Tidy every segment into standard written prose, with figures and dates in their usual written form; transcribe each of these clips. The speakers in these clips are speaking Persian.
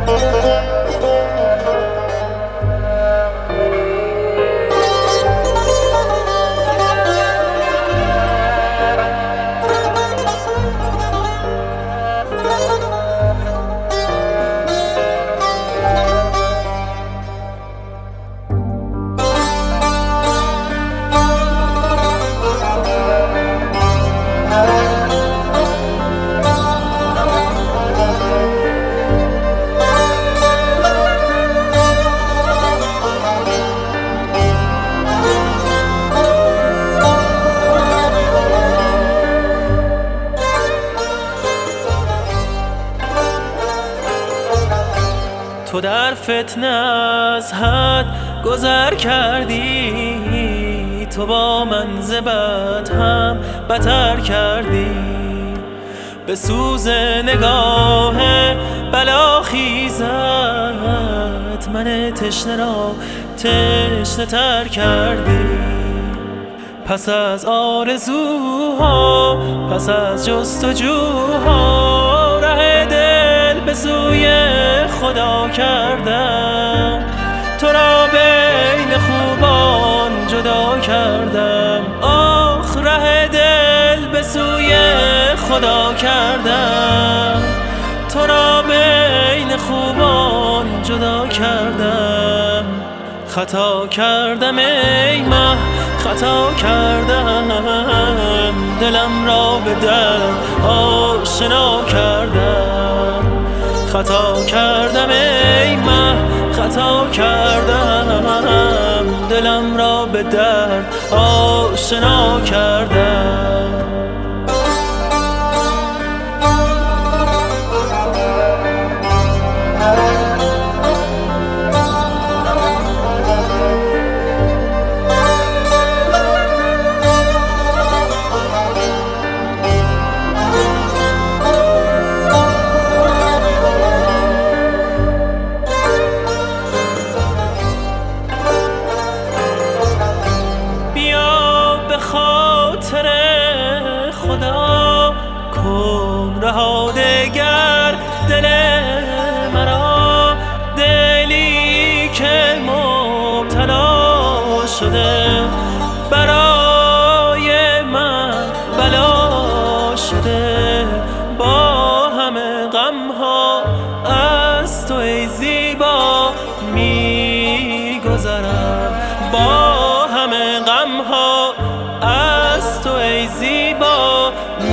تو در فتنه از حد گذر کردی، تو با من ز بد هم بتر کردی. به سوز نگاه بلاخیزت من تشنه را تشنه تر کردی. پس از آرزوها، پس از جستجوها، ره دل به سوی خدا کردم. تو را بین خوبان جدا کردم. آخ ره دل به سوی خدا کردم. تو را بین خوبان جدا کردم. خطا کردم ای مه، خطا کردم. دلم را به درد آشنا کردم. خطا کردم ای مه، خطا کردم. دلم را به درد آشنا کردم. خدا کن رها دگر دل مرا، دلی که مبتلا شده برای من بلا شده. با همه غمها از تو ای زیبا میگذرم. با همه غمها از تو ای زیبا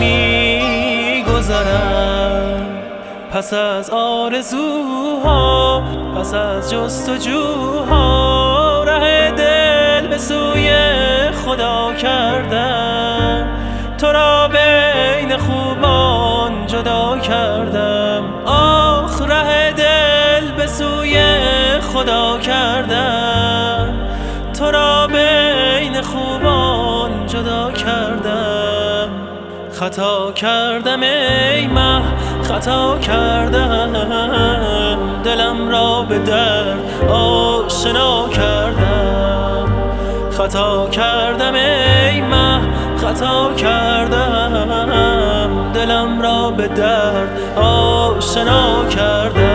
میگذرم. پس از آرزوها، پس از جستجوها، ره دل به سوی خدا کردم. تو را بین خوبان جدا کردم. آخ ره دل به سوی خدا کردم. تو را بین خوبان جدا کردم. خطا کردم ای مه، خطا کردم. دلم را به درد آشنا کردم. خطا کردم ای مه، خطا کردم. دلم را به درد آشنا کردم.